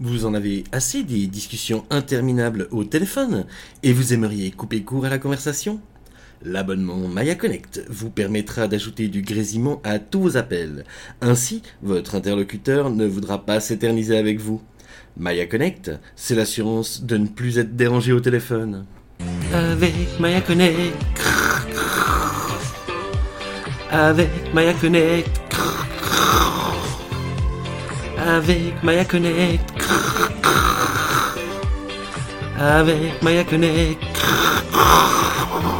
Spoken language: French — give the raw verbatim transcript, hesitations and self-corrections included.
Vous en avez assez des discussions interminables au téléphone et vous aimeriez couper court à la conversation ? L'abonnement Maya Connect vous permettra d'ajouter du grésillement à tous vos appels. Ainsi, votre interlocuteur ne voudra pas s'éterniser avec vous. Maya Connect, c'est l'assurance de ne plus être dérangé au téléphone. Avec Maya Connect. Avec Maya Connect. Avec Maya Connect. Avec Maya Connect.